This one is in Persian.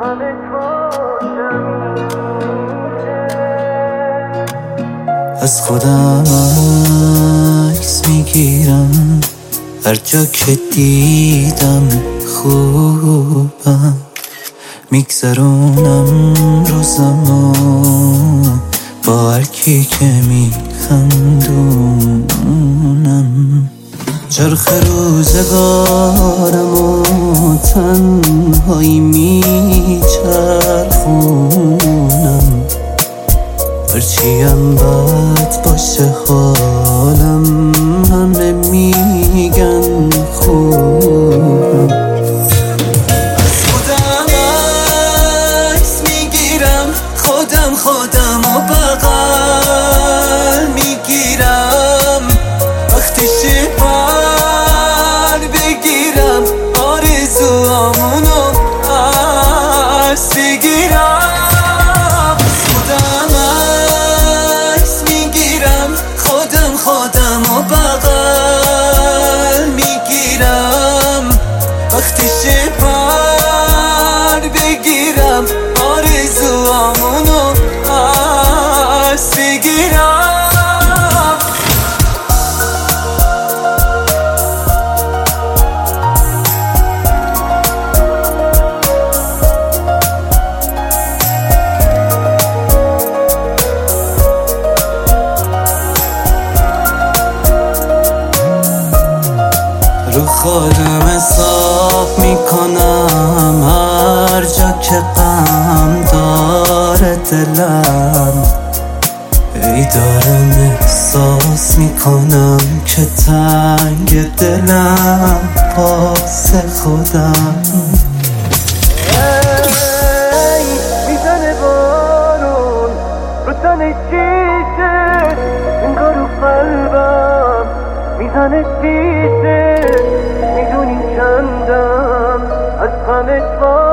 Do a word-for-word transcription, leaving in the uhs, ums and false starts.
از خودم عکس میگیرم هر جا که دیدم خوبم، میگذرونم روزمو با هر کی که میخندونم. چرخ روزگارمو تنهایی میچرخونم، هرچیم بد باشه حالم همه میگن خوبم. از خودم عکس میگیرم، خودم خودم و بغل میگیرم، وقتی شبر بگیرم آرزوامونو عکس بگیرم. خودم و بغل میگیرم، وقتی شبر بگیرم آرزوامونو عکس بگیرم. رو خودم حساب میکنم هر جا که غم داره دلم، ای دارم احساس میکنم که تنگ دلم واسه خودم. ای میزنه بارون رو تن شیشه، انگار رو قلبم میزنه شیشه، میدونی چندم از غمت